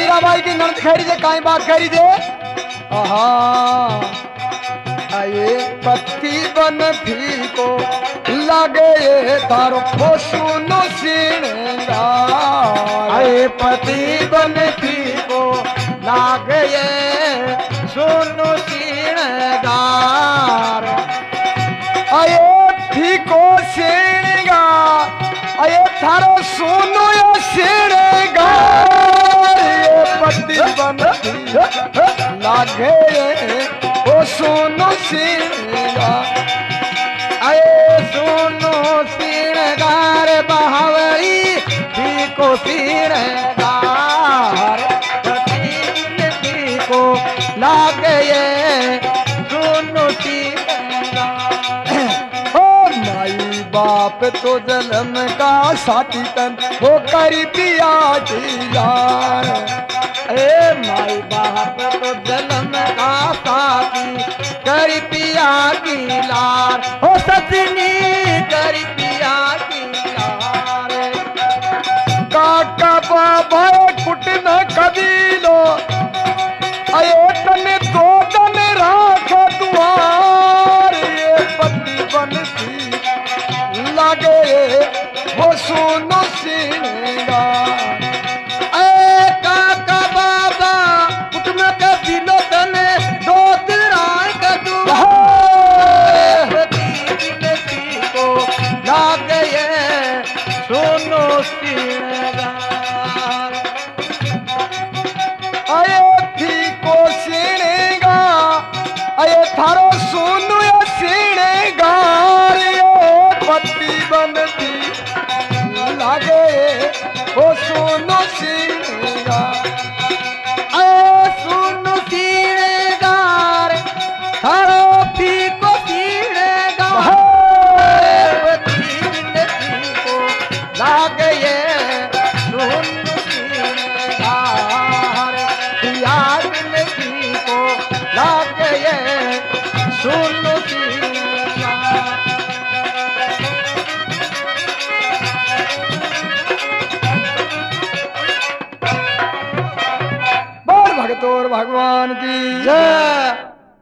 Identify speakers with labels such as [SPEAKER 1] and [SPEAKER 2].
[SPEAKER 1] मीराबाई की नंद खैरी जे काई बात खैरी जे आहा आए पत्ती बन फीको लागे तारो सुनो सीनेगा
[SPEAKER 2] आए पति बन फीको लागे सुनो सीणगार
[SPEAKER 1] आए फीको सीनेगा आए थारो सुनो या सीनेगा पत्ती बन लागे ओ सुनो सीनेगा
[SPEAKER 2] आए सुनो सीणगार बावली फीको सीणगार पति बन फीको लागे सुनो सीणगार
[SPEAKER 1] ओ माई बाप तो जन्म का साथी तन वो करी पिया की यार
[SPEAKER 2] ए माई बाप तो जन्म का साथी करी पिया की लार हो सजनी करी पिया की लार
[SPEAKER 1] काका बाबा कुट न कबीलो अये तने दो दन राख दुआर ये पत्ती बनती लागे वो सुनो सीनेगा
[SPEAKER 2] काका बाबा कुटुंब के दिलो तने दो तिराय का दुआती को लागे सुनो सीणगार
[SPEAKER 1] अये फीको सीनेगा अये थारो सुनो या सीनेगा ये पत्ती बनती लागे वो सुनो सीनेगा
[SPEAKER 2] सुनो सीणगार थारो फीको सीणगार को लागे सुनो सीणगार याद नहीं को लागे सुनो सीणगार
[SPEAKER 1] बोल भगतोर भगवान की जय।